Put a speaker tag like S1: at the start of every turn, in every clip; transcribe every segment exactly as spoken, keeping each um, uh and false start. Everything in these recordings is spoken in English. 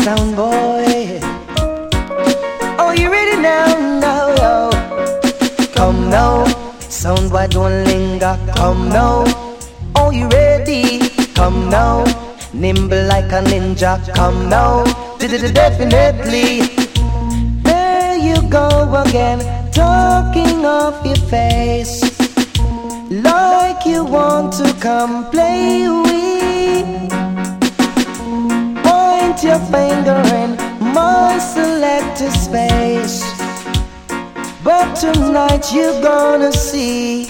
S1: sound boy. Oh, you ready now? Now, yo. Come now, sound boy, don't linger. Come now. Oh, you ready? Come now, nimble like a ninja. Come now, definitely. There you go again, talking off your face, like you want to come play with. Point your finger in my selector's face, but tonight you're gonna see.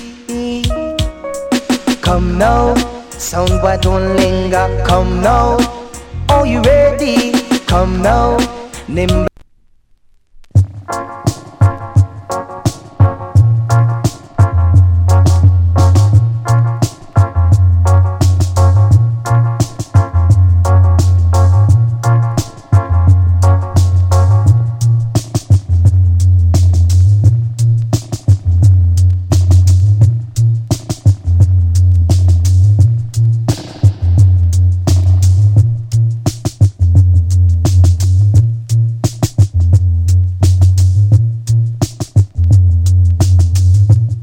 S1: Come now, sound boy, don't linger. Come now, oh, you ready? Come now, nimble.